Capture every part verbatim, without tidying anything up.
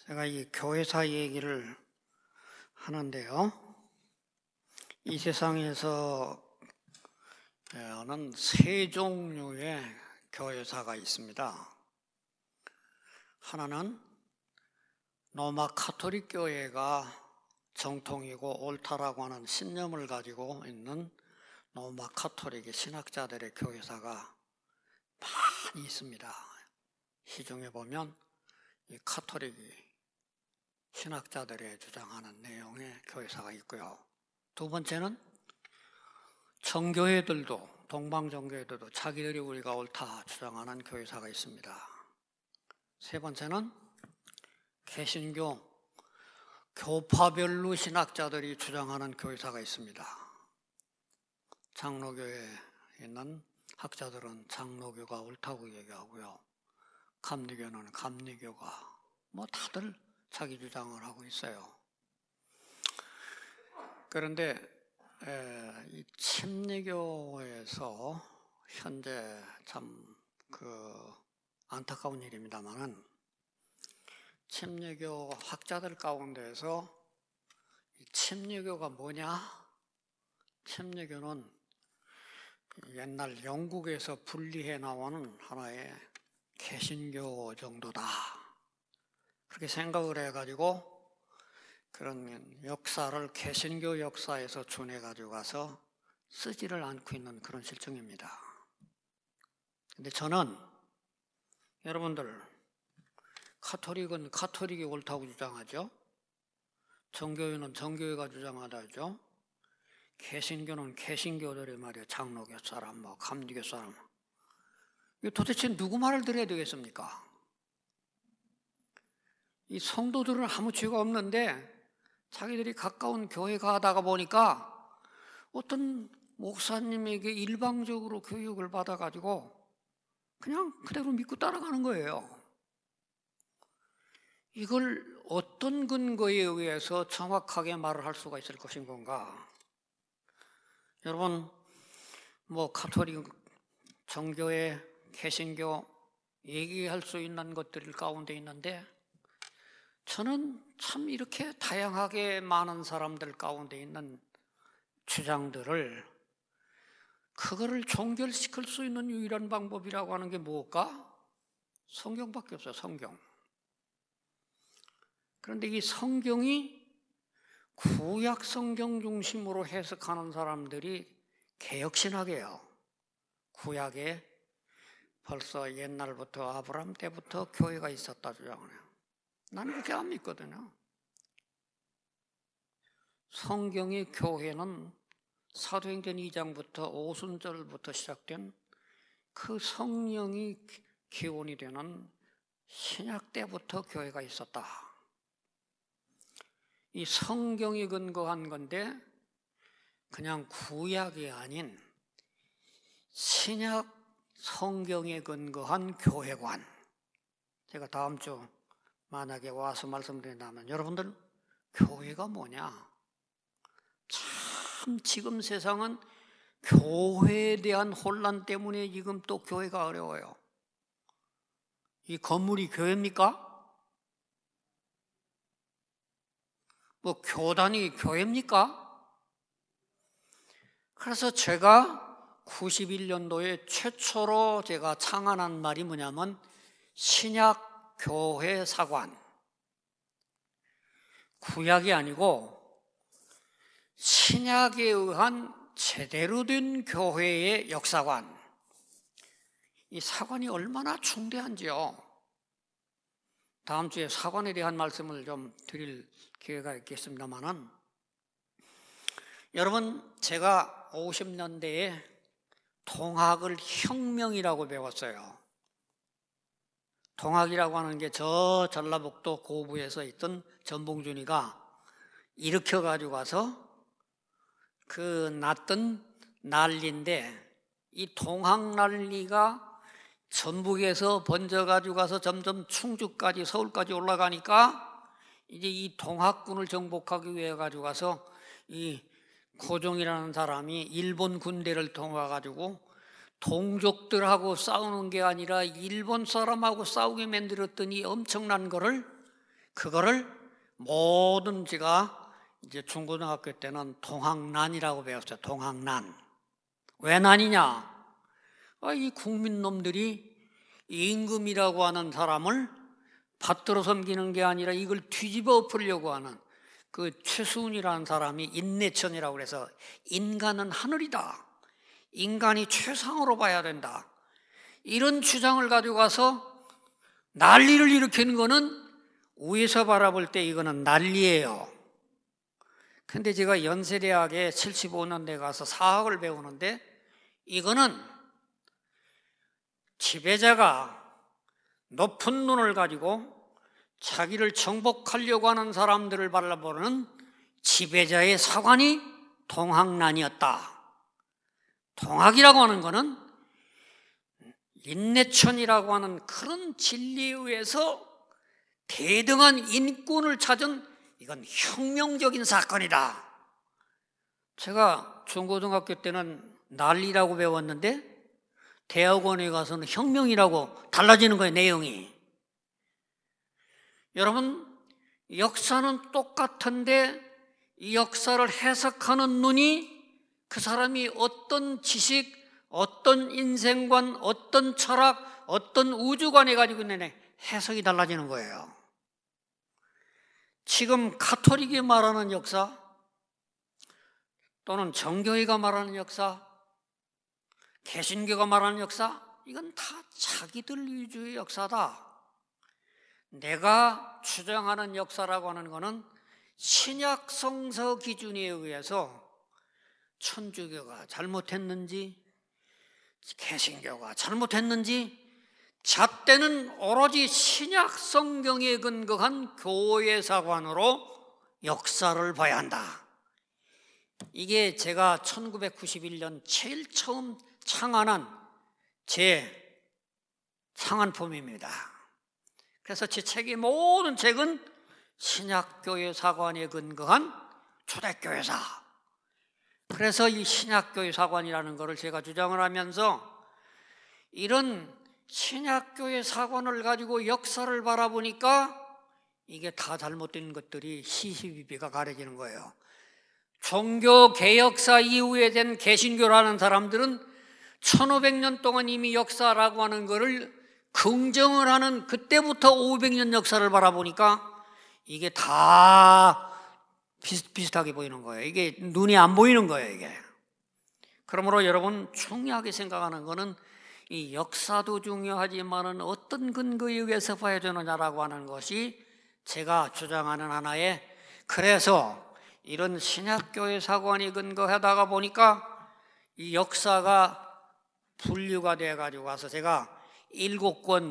제가 이 교회사 얘기를 하는데요. 이 세상에서는 세 종류의 교회사가 있습니다. 하나는 로마 카톨릭 교회가 정통이고 옳다라고 하는 신념을 가지고 있는 로마 카톨릭의 신학자들의 교회사가 많이 있습니다. 시중에 보면 이 카톨릭이 신학자들의 주장하는 내용의 교회사가 있고요. 두 번째는 정교회들도 동방정교회들도 자기들이 우리가 옳다 주장하는 교회사가 있습니다. 세 번째는 개신교 교파별로 신학자들이 주장하는 교회사가 있습니다. 장로교에 있는 학자들은 장로교가 옳다고 얘기하고요. 감리교는 감리교가 뭐 다들 자기 주장을 하고 있어요. 그런데 에, 이 침례교에서 현재 참 그 안타까운 일입니다만은 침례교 학자들 가운데서 이 침례교가 뭐냐? 침례교는 옛날 영국에서 분리해 나오는 하나의 개신교 정도다. 그렇게 생각을 해가지고 그런 역사를 개신교 역사에서 준해가지고 가서 쓰지를 않고 있는 그런 실정입니다. 근데 저는 여러분들 카톨릭은 카톨릭이 옳다고 주장하죠. 정교회는 정교회가 주장하다죠. 개신교는 개신교들이 말이에요. 장로교 사람, 뭐 감리교 사람. 이거 도대체 누구 말을 들어야 되겠습니까? 이 성도들은 아무 죄가 없는데 자기들이 가까운 교회 가다가 보니까 어떤 목사님에게 일방적으로 교육을 받아가지고 그냥 그대로 믿고 따라가는 거예요. 이걸 어떤 근거에 의해서 정확하게 말을 할 수가 있을 것인 건가? 여러분, 뭐 가톨릭, 정교회, 개신교 얘기할 수 있는 것들 가운데 있는데 저는 참 이렇게 다양하게 많은 사람들 가운데 있는 주장들을 그거를 종결시킬 수 있는 유일한 방법이라고 하는 게 뭘까? 성경밖에 없어요. 성경. 그런데 이 성경이 구약 성경 중심으로 해석하는 사람들이 개혁신학이에요. 구약에 벌써 옛날부터 아브라함 때부터 교회가 있었다 주장을 해요. 나는 그렇게 안 믿거든요. 성경의 교회는 사도행전 이 장부터 오순절부터 시작된 그 성령이 기원이 되는 신약 때부터 교회가 있었다. 이 성경이 근거한 건데 그냥 구약이 아닌 신약 성경에 근거한 교회관. 제가 다음 주 만약에 와서 말씀드린다면 여러분들 교회가 뭐냐? 참 지금 세상은 교회에 대한 혼란 때문에 지금 또 교회가 어려워요. 이 건물이 교회입니까? 뭐 교단이 교회입니까? 그래서 제가 구십일 년도에 최초로 제가 창안한 말이 뭐냐면 신약 교회 사관. 구약이 아니고 신약에 의한 제대로 된 교회의 역사관. 이 사관이 얼마나 중대한지요. 다음 주에 사관에 대한 말씀을 좀 드릴 기회가 있겠습니다만은 여러분 제가 오십 년대에 동학을 혁명이라고 배웠어요. 동학이라고 하는 게 저 전라북도 고부에서 있던 전봉준이가 일으켜가지고 와서 그 났던 난리인데 이 동학 난리가 전북에서 번져가지고 가서 점점 충주까지 서울까지 올라가니까 이제 이 동학군을 정복하기 위해 가지고 가서 이 고종이라는 사람이 일본 군대를 통해가지고 동족들하고 싸우는 게 아니라 일본 사람하고 싸우게 만들었더니 엄청난 거를 그거를 모든 제가 이제 중고등학교 때는 동학난이라고 배웠어요. 동학난. 왜 난이냐? 아, 이 국민놈들이 임금이라고 하는 사람을 받들어 섬기는 게 아니라 이걸 뒤집어 엎으려고 하는 그 최수훈이라는 사람이 인내천이라고 그래서 인간은 하늘이다. 인간이 최상으로 봐야 된다. 이런 주장을 가지고 가서 난리를 일으키는 거는 위에서 바라볼 때 이거는 난리예요. 근데 제가 연세대학에 칠십오 년대 가서 사학을 배우는데 이거는 지배자가 높은 눈을 가지고 자기를 정복하려고 하는 사람들을 바라보는 지배자의 사관이 동학난이었다. 동학이라고 하는 것은 인내천이라고 하는 그런 진리에 의해서 대등한 인권을 찾은 이건 혁명적인 사건이다. 제가 중고등학교 때는 난리라고 배웠는데 대학원에 가서는 혁명이라고 달라지는 거예요, 내용이. 여러분, 역사는 똑같은데 이 역사를 해석하는 눈이 그 사람이 어떤 지식, 어떤 인생관, 어떤 철학, 어떤 우주관에 가지고 있는 해석이 달라지는 거예요. 지금 가톨릭이 말하는 역사 또는 정교회가 말하는 역사, 개신교가 말하는 역사, 이건 다 자기들 위주의 역사다. 내가 주장하는 역사라고 하는 것은 신약 성서 기준에 의해서 천주교가 잘못했는지 개신교가 잘못했는지 잣대는 오로지 신약 성경에 근거한 교회 사관으로 역사를 봐야 한다. 이게 제가 천구백구십일 년 제일 처음 창안한 제 창안품입니다. 그래서 제 책의 모든 책은 신약교회 사관에 근거한 초대교회사. 그래서 이 신약교회 사관이라는 것을 제가 주장을 하면서 이런 신약교회 사관을 가지고 역사를 바라보니까 이게 다 잘못된 것들이 시시비비가 가려지는 거예요. 종교개혁사 이후에 된 개신교라는 사람들은 천오백 년 동안 이미 역사라고 하는 것을 긍정을 하는 그때부터 오백 년 역사를 바라보니까 이게 다 비슷비슷하게 보이는 거예요. 이게 눈이 안 보이는 거예요, 이게. 그러므로 여러분 중요하게 생각하는 거는 이 역사도 중요하지만은 어떤 근거에 의해서 봐야 되느냐라고 하는 것이 제가 주장하는 하나의, 그래서 이런 신약교회 사관이 근거하다가 보니까 이 역사가 분류가 돼 가지고 와서 제가 일곱 권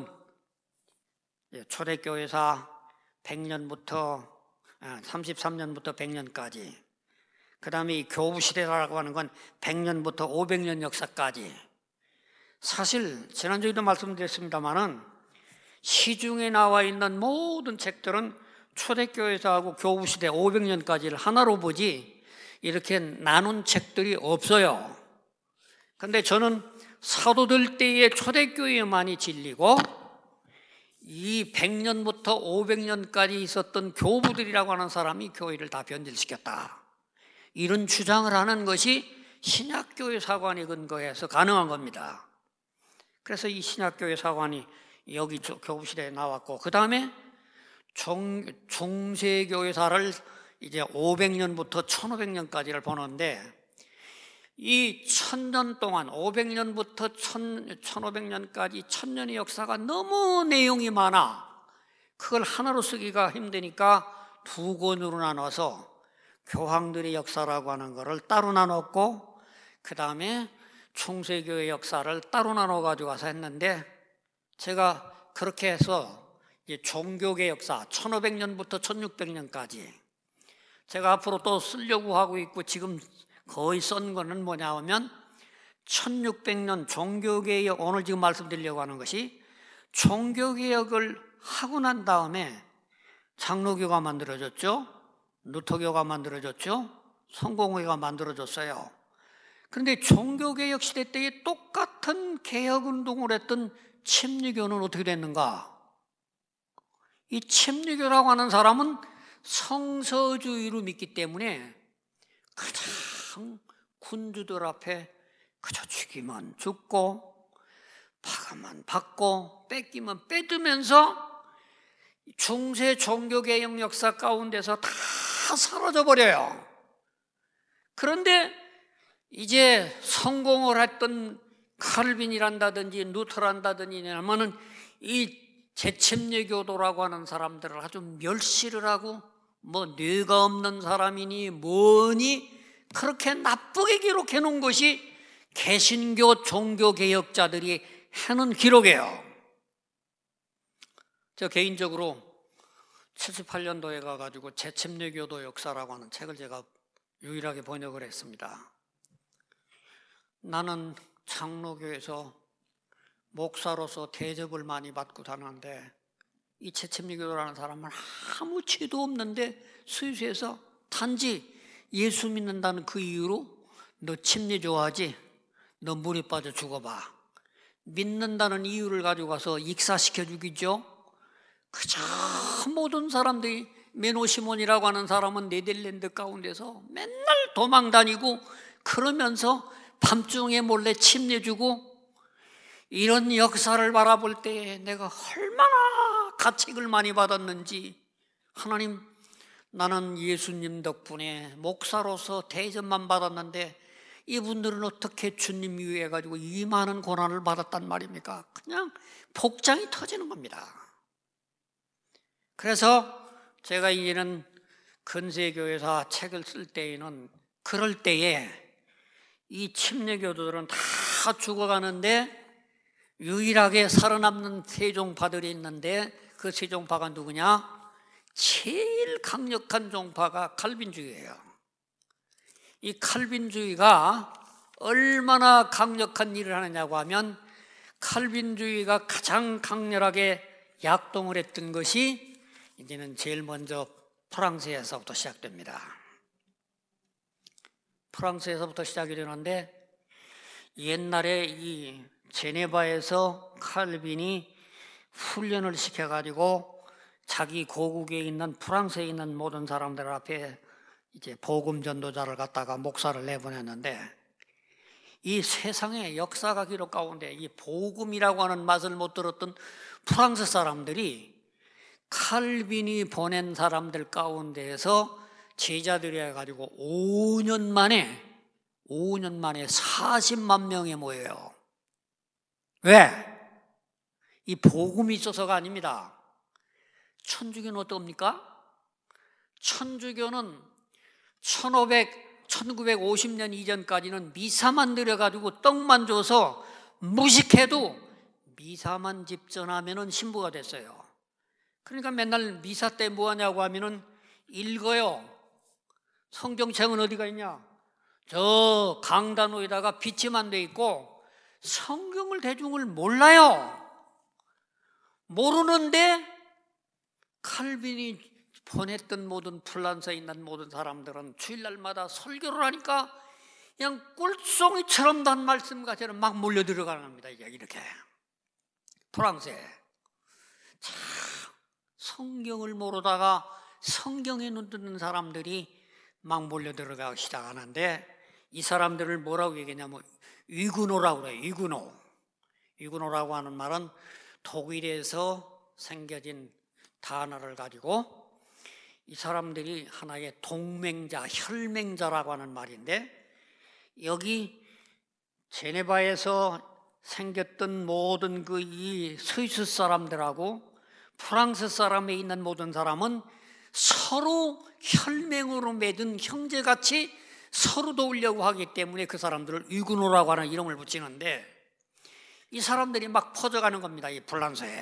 초대교회사 백 년부터 삼십삼 년부터 백 년까지, 그 다음에 이 교부시대라고 하는 건 백 년부터 오백 년 역사까지. 사실 지난주에도 말씀드렸습니다마는 시중에 나와 있는 모든 책들은 초대교회사하고 교부시대 오백 년까지를 하나로 보지 이렇게 나눈 책들이 없어요. 근데 저는 사도들 때의 초대교회만이 진리고 이 백 년부터 오백 년까지 있었던 교부들이라고 하는 사람이 교회를 다 변질시켰다. 이런 주장을 하는 것이 신약교회 사관에 근거해서 가능한 겁니다. 그래서 이 신약교회 사관이 여기 교부시대에 나왔고, 그 다음에 중세교회사를 이제 오백 년부터 천오백 년까지를 보는데 이 천 년 동안 오백 년부터 천오백 년까지 천년의 역사가 너무 내용이 많아. 그걸 하나로 쓰기가 힘드니까 두 권으로 나눠서 교황들의 역사라고 하는 것을 따로 나눴고, 그 다음에 중세교회 역사를 따로 나눠 가지고 와서 했는데, 제가 그렇게 해서 이제 종교계 역사 천오백 년부터 천육백 년까지 제가 앞으로 또 쓰려고 하고 있고 지금 거의 쓴 거는 뭐냐 하면 천육백 년 종교개혁, 오늘 지금 말씀드리려고 하는 것이 종교개혁을 하고 난 다음에 장로교가 만들어졌죠. 루터교가 만들어졌죠. 성공회가 만들어졌어요. 그런데 종교개혁 시대 때에 똑같은 개혁운동을 했던 침례교는 어떻게 됐는가? 이 침례교라고 하는 사람은 성서주의로 믿기 때문에 그냥 군주들 앞에 그저 죽이면 죽고 박으면 받고 뺏기면 뺏으면서 중세 종교개혁 역사 가운데서 다 사라져버려요. 그런데 이제 성공을 했던 칼빈이란다든지 루터란다든지 하면은 이 재침례교도라고 하는 사람들을 아주 멸시를 하고 뭐 뇌가 없는 사람이니 뭐니 그렇게 나쁘게 기록해 놓은 것이 개신교 종교개혁자들이 해놓은 기록이에요. 저 개인적으로 칠십팔 년도에 가가지고 재침례교도 역사라고 하는 책을 제가 유일하게 번역을 했습니다. 나는 장로교에서 목사로서 대접을 많이 받고 다녔는데 이 재침례교도라는 사람은 아무 죄도 없는데 스위스에서 단지 예수 믿는다는 그 이유로 너 침례 좋아하지? 너 물에 빠져 죽어봐. 믿는다는 이유를 가지고 가서 익사시켜 주기죠. 그저 모든 사람들이 메노시몬이라고 하는 사람은 네덜란드 가운데서 맨날 도망 다니고 그러면서 밤중에 몰래 침례 주고 이런 역사를 바라볼 때 내가 얼마나 가책을 많이 받았는지 하나님, 나는 예수님 덕분에 목사로서 대접만 받았는데 이분들은 어떻게 주님 위해가지고 이 많은 고난을 받았단 말입니까? 그냥 복장이 터지는 겁니다. 그래서 제가 이제는 근세교회사 책을 쓸 때에는 그럴 때에 이 침례교도들은 다 죽어가는데 유일하게 살아남는 세종파들이 있는데 그 세종파가 누구냐? 제일 강력한 종파가 칼빈주의예요. 이 칼빈주의가 얼마나 강력한 일을 하느냐고 하면 칼빈주의가 가장 강렬하게 약동을 했던 것이 이제는 제일 먼저 프랑스에서부터 시작됩니다. 프랑스에서부터 시작이 되는데 옛날에 이 제네바에서 칼빈이 훈련을 시켜가지고 자기 고국에 있는 프랑스에 있는 모든 사람들 앞에 이제 복음 전도자를 갖다가 목사를 내보냈는데 이 세상의 역사가 기록 가운데 이 복음이라고 하는 맛을 못 들었던 프랑스 사람들이 칼빈이 보낸 사람들 가운데에서 제자들이 해가지고 오 년 만에 오 년 만에 사십만 명이 모여요. 왜? 이 복음이 있어서가 아닙니다. 천주교는 어떻습니까? 천주교는 천구백오십 년 이전까지는 미사만 드려가지고 떡만 줘서 무식해도 미사만 집전하면은 신부가 됐어요. 그러니까 맨날 미사 때 뭐 하냐고 하면은 읽어요. 성경책은 어디가 있냐? 저 강단 위에다가 비치만 돼 있고 성경을 대중을 몰라요. 모르는데 칼빈이 보냈던 모든 플란스에 있는 모든 사람들은 주일날마다 설교를 하니까 그냥 꿀송이처럼 단 말씀같이는 막 몰려 들어가는 겁니다. 이렇게 프랑스에 참 성경을 모르다가 성경에 눈 뜨는 사람들이 막 몰려 들어가기 시작하는데 이 사람들을 뭐라고 얘기하냐면 위구노라고 그래요. 위구노. 위구노라고 하는 말은 독일에서 생겨진 단어를 가지고 이 사람들이 하나의 동맹자, 혈맹자라고 하는 말인데 여기 제네바에서 생겼던 모든 그 이 스위스 사람들하고 프랑스 사람에 있는 모든 사람은 서로 혈맹으로 맺은 형제같이 서로 도우려고 하기 때문에 그 사람들을 위구노라고 하는 이름을 붙이는데 이 사람들이 막 퍼져가는 겁니다. 이 프랑스에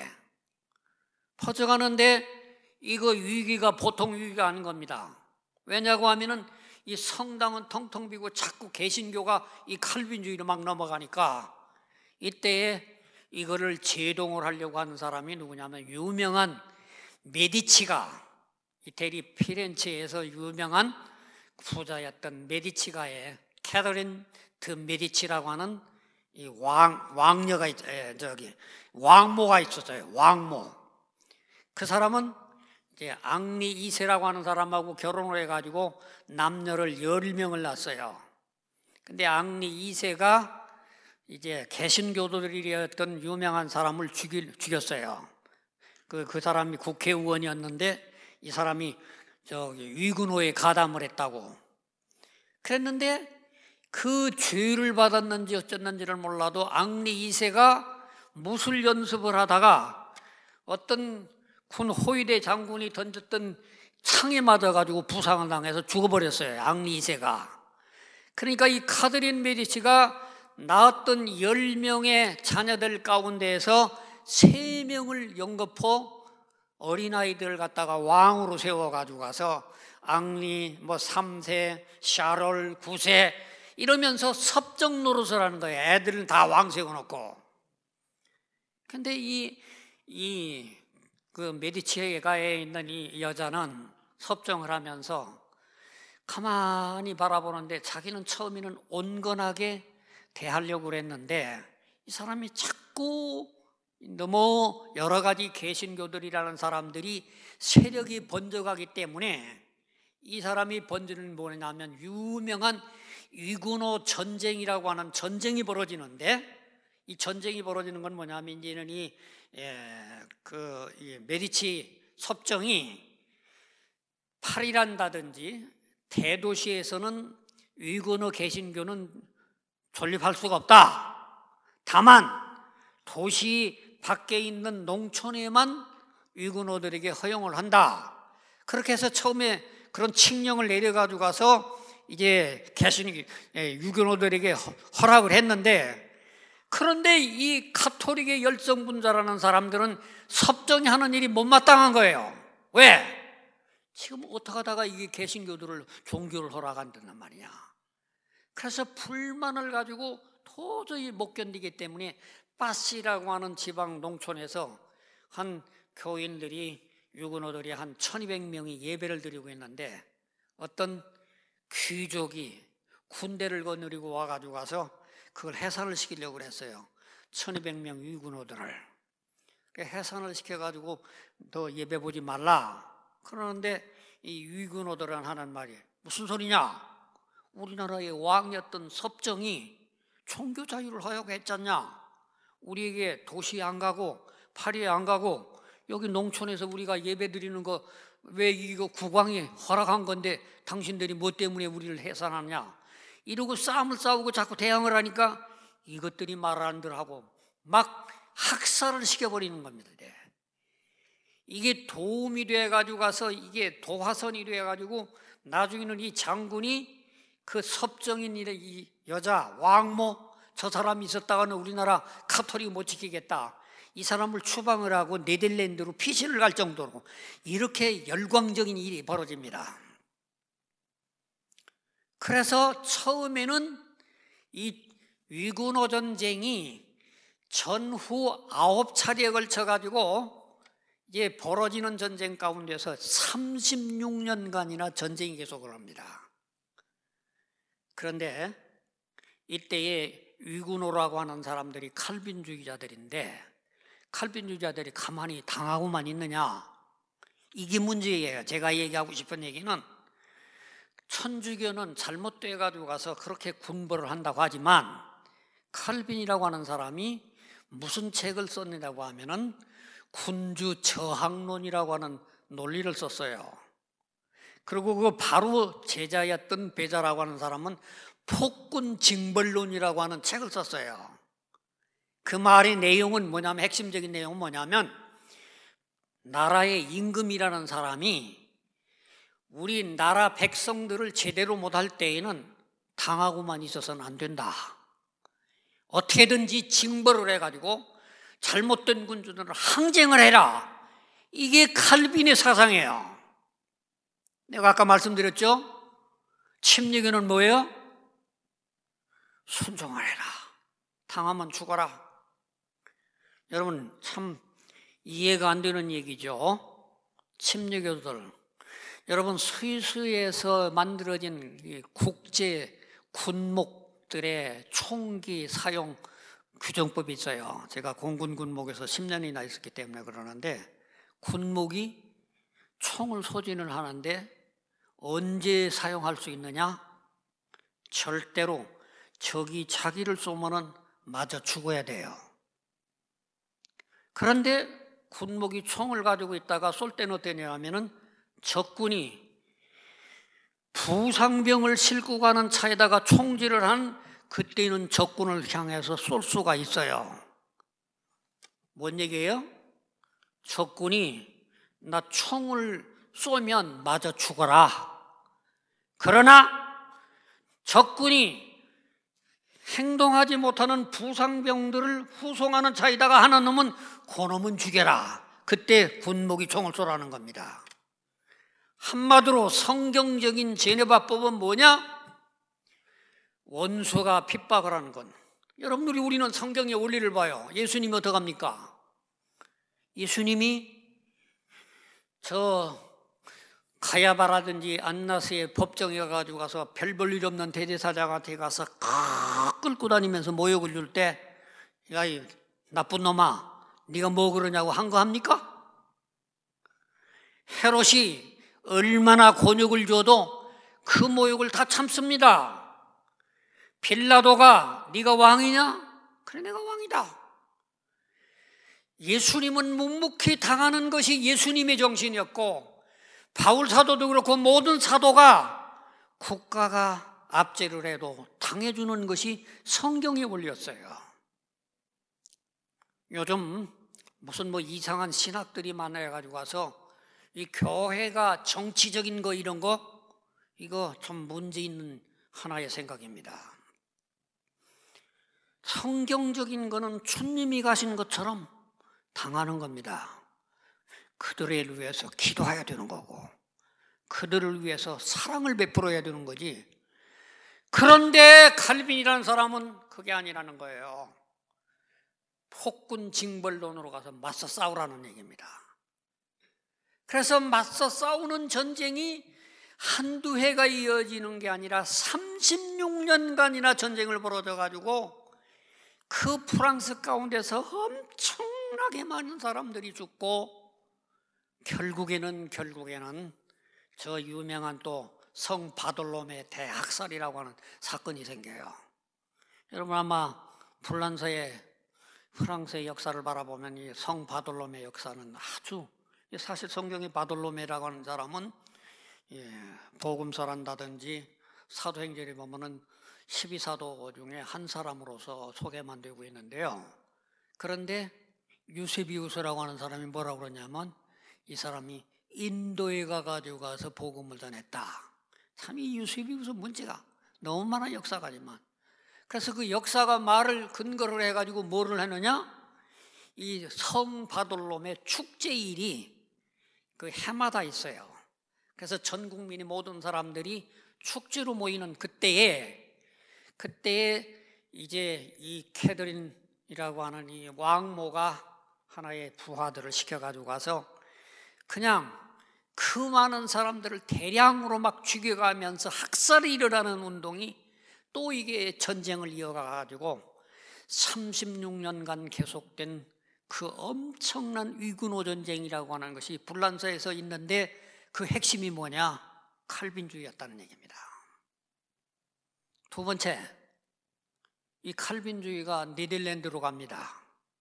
퍼져가는데 이거 위기가 보통 위기가 아닌 겁니다. 왜냐고 하면은 이 성당은 텅텅 비고 자꾸 개신교가 이 칼빈주의로 막 넘어가니까 이때에 이거를 제동을 하려고 하는 사람이 누구냐면 유명한 메디치가 이태리 피렌체에서 유명한 부자였던 메디치가의 캐서린 드 메디치라고 하는 이 왕, 왕녀가 있, 에, 저기 왕모가 있었어요. 왕모. 그 사람은 이제 앙리 이 세라고 하는 사람하고 결혼을 해가지고 남녀를 열 명을 낳았어요. 근데 앙리 이 세가 이제 개신교도들이었던 유명한 사람을 죽일, 죽였어요. 그, 그 사람이 국회의원이었는데 이 사람이 저기 위군호에 가담을 했다고. 그랬는데 그 죄를 받았는지 어쨌는지를 몰라도 앙리 이 세가 무술 연습을 하다가 어떤 군 호위대 장군이 던졌던 창에 맞아가지고 부상을 당해서 죽어버렸어요. 앙리 이 세가. 그러니까 이 카드린 메디치가 낳았던 열 명의 자녀들 가운데에서 세 명을 연거푸 어린아이들을 갖다가 왕으로 세워가지고 가서 앙리 뭐 삼 세, 샤롤 구 세 이러면서 섭정 노릇을 하는 거예요. 애들은 다 왕 세워놓고. 근데 이, 이, 그 메디치가에 있는 이 여자는 섭정을 하면서 가만히 바라보는데 자기는 처음에는 온건하게 대하려고 그랬는데 이 사람이 자꾸 너무 여러 가지 개신교들이라는 사람들이 세력이 번져가기 때문에 이 사람이 번지는 뭐냐면 유명한 위군호 전쟁이라고 하는 전쟁이 벌어지는데 이 전쟁이 벌어지는 건 뭐냐면 이제는 이, 예, 그, 이 메디치 섭정이 파리란다든지 대도시에서는 위군호 개신교는 존립할 수가 없다. 다만 도시 밖에 있는 농촌에만 위군호들에게 허용을 한다. 그렇게 해서 처음에 그런 칙령을 내려가지고 가서 이제 개신 위군호들에게 허락을 했는데, 그런데 이 가톨릭의 열성분자라는 사람들은 섭정이 하는 일이 못마땅한 거예요. 왜? 지금 어떻게 하다가 이게 개신교들을 종교를 허락한단 말이냐. 그래서 불만을 가지고 도저히 못 견디기 때문에 빠시라고 하는 지방 농촌에서 한 교인들이 유군호들이 한 천이백 명이 예배를 드리고 있는데 어떤 귀족이 군대를 거느리고 와가지고 가서 그걸 해산을 시키려고 그랬어요. 천이백 명 유군호들을. 해산을 시켜가지고 너 예배 보지 말라. 그러는데 이 유군호들은 하는 말이 무슨 소리냐? 우리나라의 왕이었던 섭정이 종교 자유를 허용했잖냐? 우리에게 도시에 안 가고 파리에 안 가고 여기 농촌에서 우리가 예배 드리는 거 왜 이거 국왕이 허락한 건데 당신들이 뭐 때문에 우리를 해산하냐? 이러고 싸움을 싸우고 자꾸 대항을 하니까 이것들이 말 안 들하고 막 학살을 시켜버리는 겁니다. 이게 도움이 돼가지고 가서 이게 도화선이 돼가지고 나중에는 이 장군이 그 섭정인 이 여자 왕모 저 사람이 있었다가는 우리나라 가톨릭 못 지키겠다. 이 사람을 추방을 하고 네덜란드로 피신을 갈 정도로 이렇게 열광적인 일이 벌어집니다. 그래서 처음에는 이 위군호 전쟁이 전후 아홉 차례에 걸쳐가지고 이제 벌어지는 전쟁 가운데서 삼십육 년간이나 전쟁이 계속을 합니다. 그런데 이때에 위군호라고 하는 사람들이 칼빈주의자들인데 칼빈주의자들이 가만히 당하고만 있느냐? 이게 문제예요. 제가 얘기하고 싶은 얘기는 천주교는 잘못돼 가지고 가서 그렇게 군벌을 한다고 하지만 칼빈이라고 하는 사람이 무슨 책을 썼느냐고 하면은 군주 저항론이라고 하는 논리를 썼어요. 그리고 그 바로 제자였던 베자라고 하는 사람은 폭군 징벌론이라고 하는 책을 썼어요. 그 말의 내용은 뭐냐면 핵심적인 내용은 뭐냐면 나라의 임금이라는 사람이 우리나라 백성들을 제대로 못할 때에는 당하고만 있어서는 안 된다. 어떻게든지 징벌을 해가지고 잘못된 군주들을 항쟁을 해라. 이게 칼빈의 사상이에요. 내가 아까 말씀드렸죠? 침례교는 뭐예요? 순종을 해라. 당하면 죽어라. 여러분 참 이해가 안 되는 얘기죠. 침례교들. 여러분 스위스에서 만들어진 국제 군목들의 총기 사용 규정법이 있어요. 제가 공군 군목에서 십 년이나 있었기 때문에 그러는데 군목이 총을 소진을 하는데 언제 사용할 수 있느냐? 절대로 적이 자기를 쏘면은 맞아 죽어야 돼요. 그런데 군목이 총을 가지고 있다가 쏠 때는 어떠냐 하면은 적군이 부상병을 싣고 가는 차에다가 총질을 한 그때는 적군을 향해서 쏠 수가 있어요. 뭔 얘기예요? 적군이 나 총을 쏘면 맞아 죽어라. 그러나 적군이 행동하지 못하는 부상병들을 후송하는 차에다가 하나 놈은 그놈은 죽여라. 그때 군목이 총을 쏘라는 겁니다. 한마디로 성경적인 제네바법은 뭐냐? 원수가 핍박을 하는 건, 여러분들이 우리는 성경의 원리를 봐요. 예수님이 어떡합니까? 예수님이 저 가야바라든지 안나스의 법정에 가지고 가서 별 볼 일 없는 대제사장한테 가서 끌고 다니면서 모욕을 줄 때, 야, 이 나쁜 놈아, 네가 뭐 그러냐고 한 거 합니까? 헤롯이 얼마나 곤욕을 줘도 그 모욕을 다 참습니다. 빌라도가 네가 왕이냐? 그래, 내가 왕이다. 예수님은 묵묵히 당하는 것이 예수님의 정신이었고, 바울 사도도 그렇고 모든 사도가 국가가 압제를 해도 당해주는 것이 성경의 원리였어요. 요즘 무슨 뭐 이상한 신학들이 많아가지고 와서 이 교회가 정치적인 거 이런 거, 이거 좀 문제 있는 하나의 생각입니다. 성경적인 거는 주님이 가신 것처럼 당하는 겁니다. 그들을 위해서 기도해야 되는 거고, 그들을 위해서 사랑을 베풀어야 되는 거지. 그런데 칼빈이라는 사람은 그게 아니라는 거예요. 폭군 징벌론으로 가서 맞서 싸우라는 얘기입니다. 그래서 맞서 싸우는 전쟁이 한두 해가 이어지는 게 아니라 삼십육 년간이나 전쟁을 벌어져가지고 그 프랑스 가운데서 엄청나게 많은 사람들이 죽고, 결국에는 결국에는 저 유명한 또 성 바돌로메 대학살이라고 하는 사건이 생겨요. 여러분 아마 불란서의 프랑스의 역사를 바라보면 이 성 바돌로메 역사는 아주, 사실 성경의 바돌로메라고 하는 사람은 예, 복음서란다든지 사도행전에 보면은 십이 사도 중에 한 사람으로서 소개만 되고 있는데요. 그런데 유세비우스라고 하는 사람이 뭐라고 그러냐면, 이 사람이 인도에 가가지고 가서 복음을 전했다. 참 이 유세비우스 문제가 너무 많아, 역사가지만. 그래서 그 역사가 말을 근거를 해가지고 뭐를 했느냐? 이 성 바돌롬의 축제일이 그 해마다 있어요. 그래서 전 국민이 모든 사람들이 축제로 모이는 그때에, 그때에 이제 이 캐더린이라고 하는 이 왕모가 하나의 부하들을 시켜가지고 가서 그냥 그 많은 사람들을 대량으로 막 죽여가면서 학살이 일어나는 운동이 또 이게 전쟁을 이어가가지고 삼십육 년간 계속된 그 엄청난 위근호 전쟁이라고 하는 것이 불란서에서 있는데, 그 핵심이 뭐냐? 칼빈주의였다는 얘기입니다. 두 번째, 이 칼빈주의가 네덜란드로 갑니다.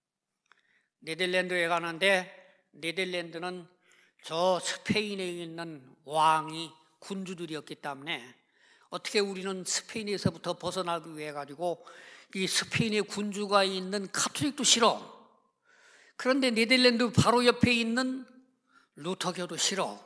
네덜란드에 가는데, 네덜란드는 저 스페인에 있는 왕이 군주들이었기 때문에 어떻게 우리는 스페인에서부터 벗어나기 위해 가지고 이 스페인의 군주가 있는 가톨릭도 싫어. 그런데 네덜란드 바로 옆에 있는 루터교도 싫어.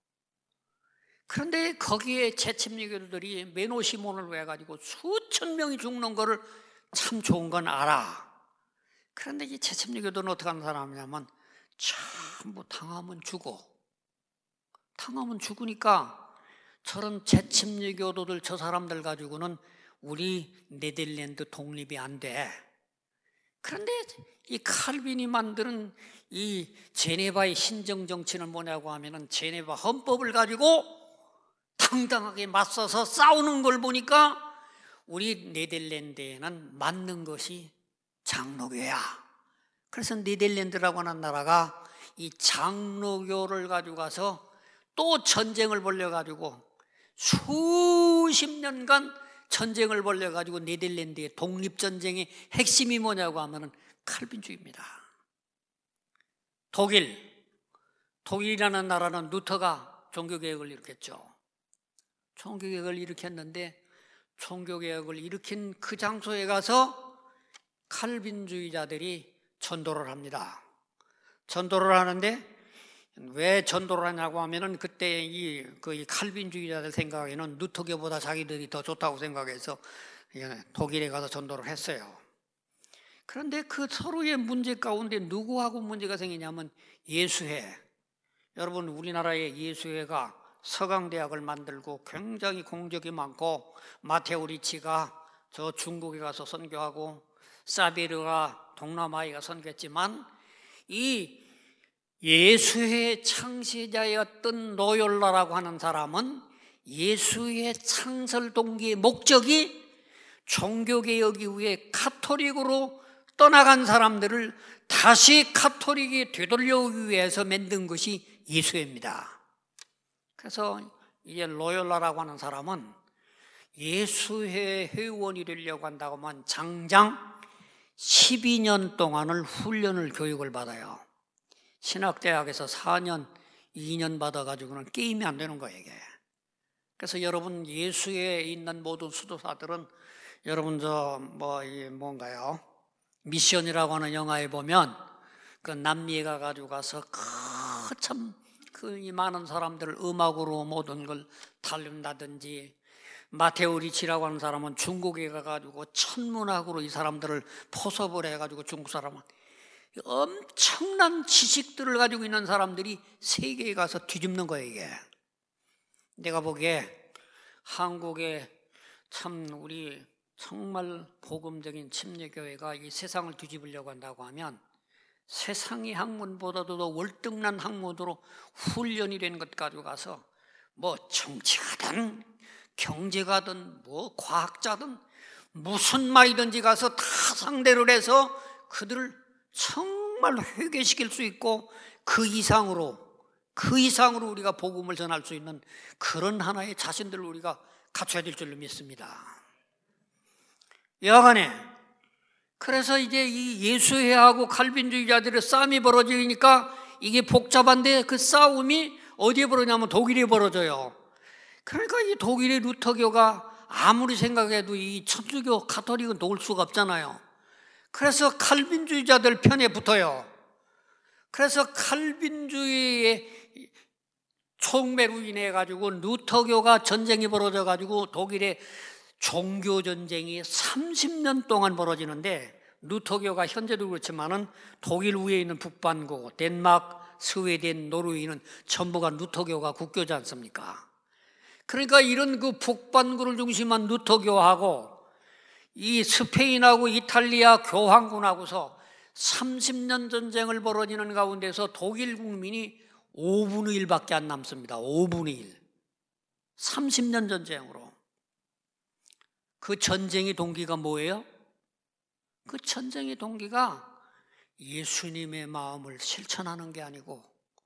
그런데 거기에 재침례교도들이 메노시몬을 왜 가지고 수천 명이 죽는 거를 참 좋은 건 알아. 그런데 이 재침례교도는 어떻게 하는 사람이냐면 전부 당하면 죽어. 당하면 죽으니까 저런 재침례교도들, 저 사람들 가지고는 우리 네덜란드 독립이 안 돼. 그런데 이 칼빈이 만드는 이 제네바의 신정정치는 뭐냐고 하면은 제네바 헌법을 가지고 당당하게 맞서서 싸우는 걸 보니까 우리 네덜란드에는 맞는 것이 장로교야. 그래서 네덜란드라고 하는 나라가 이 장로교를 가지고 가서 또 전쟁을 벌여가지고 수십 년간 전쟁을 벌여가지고 네덜란드의 독립전쟁의 핵심이 뭐냐고 하면은 칼빈주의입니다. 독일, 독일이라는 나라는 루터가 종교개혁을 일으켰죠. 종교개혁을 일으켰는데 종교개혁을 일으킨 그 장소에 가서 칼빈주의자들이 전도를 합니다. 전도를 하는데 왜 전도를 하냐고 하면은 그때 이, 그 이 칼빈주의자들 생각에는 루터교보다 자기들이 더 좋다고 생각해서 독일에 가서 전도를 했어요. 그런데 그 서로의 문제 가운데 누구하고 문제가 생기냐면 예수회. 여러분, 우리나라의 예수회가 서강대학을 만들고 굉장히 공적이 많고, 마테오 리치가 저 중국에 가서 선교하고 사베르가 동남아에 가서 선교했지만, 이 예수의 창시자였던 로욜라라고 하는 사람은 예수의 창설 동기의 목적이 종교개혁 이후에 카톨릭으로 떠나간 사람들을 다시 카톨릭이 되돌려오기 위해서 만든 것이 예수회입니다. 그래서 이제 로욜라라고 하는 사람은 예수회 회원이 되려고 한다고 하면 장장 십이 년 동안을 훈련을 교육을 받아요. 신학대학에서 사 년, 이 년 받아가지고는 게임이 안 되는 거예요, 이게. 그래서 여러분, 예수에 있는 모든 수도사들은 여러분, 저, 뭐, 이 뭔가요? 미션이라고 하는 영화에 보면 그 남미에 가가지고 가서 그 참, 그 이 많은 사람들을 음악으로 모든 걸 달린다든지, 마테오 리치라고 하는 사람은 중국에 가가지고 천문학으로 이 사람들을 포섭을 해가지고 중국 사람은 엄청난 지식들을 가지고 있는 사람들이 세계에 가서 뒤집는 거예요, 이게. 내가 보기에 한국에 참 우리 정말 복음적인 침례교회가 이 세상을 뒤집으려고 한다고 하면 세상의 학문보다도 더 월등한 학문으로 훈련이 된 것 가지고 가서 뭐 정치가든 경제가든 뭐 과학자든 무슨 말이든지 가서 다 상대를 해서 그들을 정말 회개시킬 수 있고 그 이상으로 그 이상으로 우리가 복음을 전할 수 있는 그런 하나의 자신들을 우리가 갖춰야 될 줄로 믿습니다. 여하간에 그래서 이제 이 예수회하고 칼빈주의자들의 싸움이 벌어지니까 이게 복잡한데 그 싸움이 어디에 벌어지냐면 독일에 벌어져요. 그러니까 이 독일의 루터교가 아무리 생각해도 이 천주교 가톨릭은 놓을 수가 없잖아요. 그래서 칼빈주의자들 편에 붙어요. 그래서 칼빈주의의 촉매로 인해 가지고 루터교가 전쟁이 벌어져 가지고 독일의 종교 전쟁이 삼십 년 동안 벌어지는데, 루터교가 현재도 그렇지만은 독일 위에 있는 북반구, 덴마크, 스웨덴, 노르웨이는 전부가 루터교가 국교지 않습니까? 그러니까 이런 그 북반구를 중심한 루터교하고 이 스페인하고 이탈리아 교황군하고서 삼십 년 전쟁을 벌어지는 가운데서 독일 국민이 오분의 일밖에 안 남습니다. 오분의 일. 삼십 년 전쟁으로. 그 전쟁의 동기가 뭐예요? 그 전쟁의 동기가 예수님의 마음을 실천하는 게 아니고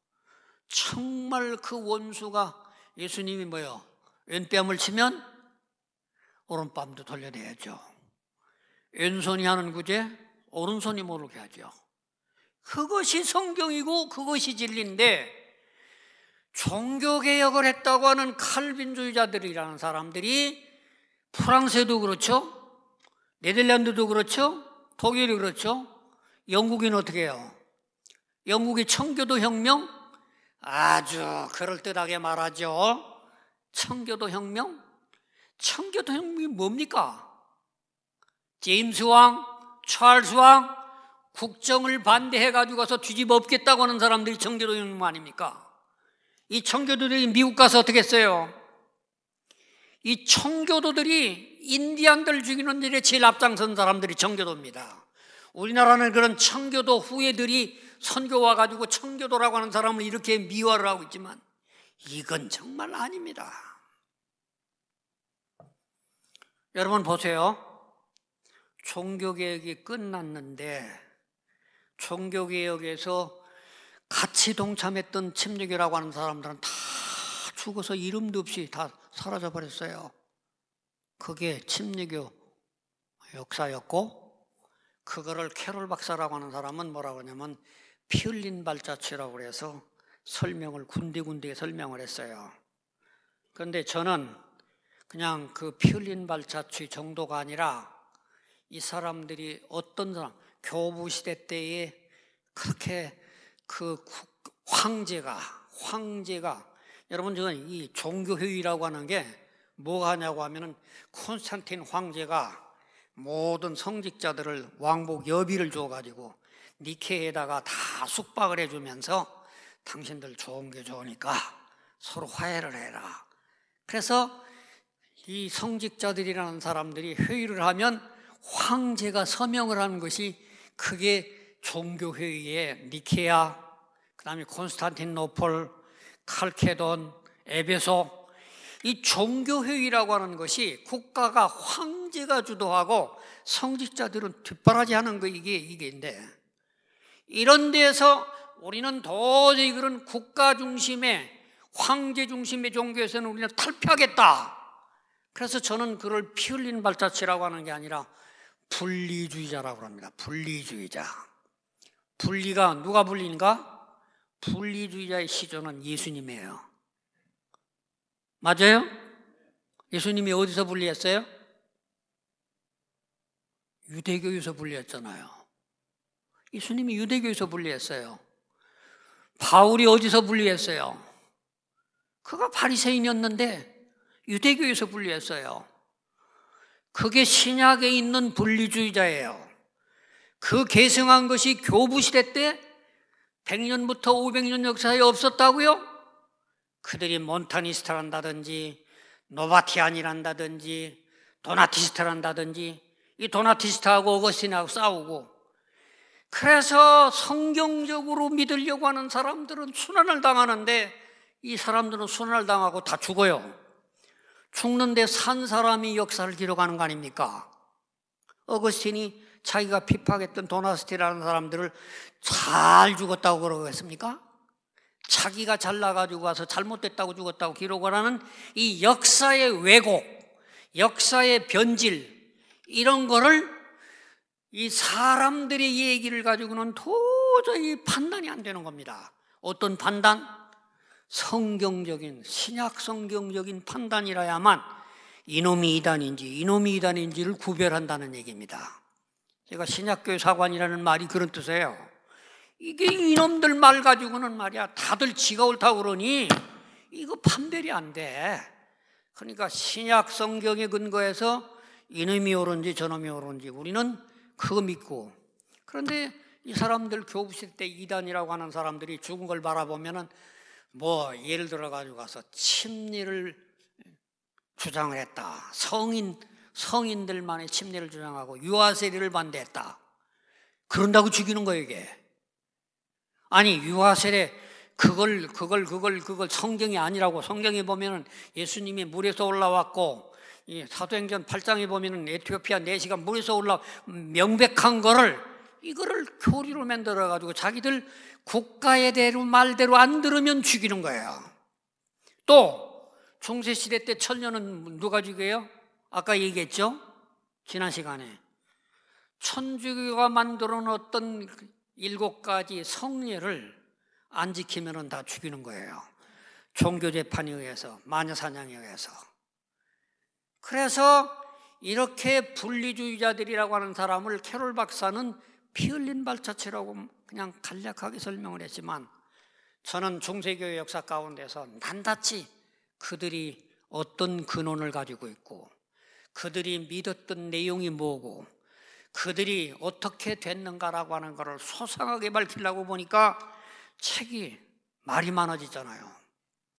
정말 그 원수가 예수님이 뭐예요? 왼뺨을 치면 오른뺨도 돌려내야죠. 왼손이 하는 구제 오른손이 모르게 하죠. 그것이 성경이고 그것이 진리인데, 종교개혁을 했다고 하는 칼빈주의자들이라는 사람들이 프랑스에도 그렇죠, 네덜란드도 그렇죠, 독일이 그렇죠, 영국은 어떻게 해요? 영국의 청교도 혁명? 아주 그럴듯하게 말하죠. 청교도 혁명? 청교도 혁명이 뭡니까? 제임스 왕, 찰스 왕 국정을 반대해가지고 가서 뒤집어 엎겠다고 하는 사람들이 청교도 혁명 아닙니까? 이 청교도들이 미국 가서 어떻게 했어요? 이 청교도들이 인디안들 죽이는 일에 제일 앞장선 사람들이 청교도입니다. 우리나라는 그런 청교도 후예들이 선교 와가지고 청교도라고 하는 사람을 이렇게 미화를 하고 있지만 이건 정말 아닙니다. 여러분 보세요. 종교개혁이 끝났는데 종교개혁에서 같이 동참했던 침례교라고 하는 사람들은 다 죽어서 이름도 없이 다 사라져 버렸어요. 그게 침례교 역사였고, 그거를 캐롤 박사라고 하는 사람은 뭐라고 하냐면 피 흘린 발자취라고 그래서 설명을 군데군데 설명을 했어요. 그런데 저는 그냥 그 피 흘린 발자취 정도가 아니라 이 사람들이 어떤 사람, 교부 시대 때에 그렇게 그 황제가 황제가 여러분, 저는 이 종교회의라고 하는 게 뭐가 하냐고 하면은 콘스탄틴 황제가 모든 성직자들을 왕복 여비를 줘가지고 니케에다가 다 숙박을 해주면서 당신들 좋은 게 좋으니까 서로 화해를 해라. 그래서 이 성직자들이라는 사람들이 회의를 하면 황제가 서명을 하는 것이 그게 종교회의의 니케아, 그 다음에 콘스탄틴노폴, 칼케돈, 에베소, 이 종교회의라고 하는 것이 국가가 황제가 주도하고 성직자들은 뒷바라지하는 거, 이게 이게인데, 이런 데에서 우리는 도저히 그런 국가 중심의 황제 중심의 종교에서는 우리는 탈피하겠다. 그래서 저는 그걸 피 흘린 발자취라고 하는 게 아니라 분리주의자라고 합니다. 분리주의자. 분리가 누가 분리인가? 분리주의자의 시조는 예수님이에요. 맞아요? 예수님이 어디서 분리했어요? 유대교에서 분리했잖아요. 예수님이 유대교에서 분리했어요. 바울이 어디서 분리했어요? 그가 바리새인이었는데 유대교에서 분리했어요. 그게 신약에 있는 분리주의자예요. 그 계승한 것이 교부시대 때 백 년부터 오백 년 역사에 없었다고요? 그들이 몬타니스트란다든지 노바티안이란다든지 도나티스트란다든지, 이 도나티스트하고 어거스틴하고 싸우고, 그래서 성경적으로 믿으려고 하는 사람들은 순환을 당하는데 이 사람들은 순환을 당하고 다 죽어요. 죽는데 산 사람이 역사를 기록하는 거 아닙니까? 어거스틴이 자기가 핍박했던 도나티스트라는 사람들을 잘 죽었다고 그러겠습니까? 자기가 잘나가지고 와서 잘못됐다고 죽었다고 기록을 하는 이 역사의 왜곡, 역사의 변질, 이런 거를 이 사람들의 얘기를 가지고는 도저히 판단이 안 되는 겁니다. 어떤 판단? 성경적인, 신약 성경적인 판단이라야만 이놈이 이단인지 이놈이 이단인지를 구별한다는 얘기입니다. 제가 신약교회 사관이라는 말이 그런 뜻이에요. 이게 이놈들 말 가지고는 말이야, 다들 지가 옳다고 그러니 이거 판별이 안 돼. 그러니까 신약 성경에 근거해서 이놈이 옳은지 저놈이 옳은지 우리는 그거 믿고, 그런데 이 사람들 교부시대 때 이단이라고 하는 사람들이 죽은 걸 바라보면은 뭐 예를 들어 가지고 가서 침례를 주장을 했다. 성인 성인들만의 침례를 주장하고 유아세례를 반대했다. 그런다고 죽이는 거예요, 이게. 아니, 유아세례 그걸 그걸 그걸 그걸 성경이 아니라고. 성경에 보면은 예수님이 물에서 올라왔고, 이 사도행전 팔 장에 보면은 에티오피아 내시가 물에서 올라 명백한 거를 이거를 교리로 만들어 가지고 자기들 국가의 대로 말대로 안 들으면 죽이는 거예요. 또 중세시대 때 천년은 누가 죽여요? 아까 얘기했죠? 지난 시간에 천주교가 만들어 놓았던 일곱 가지 성례를 안 지키면 다 죽이는 거예요. 종교재판에 의해서, 마녀사냥에 의해서. 그래서 이렇게 분리주의자들이라고 하는 사람을 캐롤 박사는 피 흘린 발자취라고 그냥 간략하게 설명을 했지만, 저는 중세교회 역사 가운데서 낱낱이 그들이 어떤 근원을 가지고 있고, 그들이 믿었던 내용이 뭐고, 그들이 어떻게 됐는가라고 하는 것을 소상하게 밝히려고 보니까 책이 말이 많아지잖아요.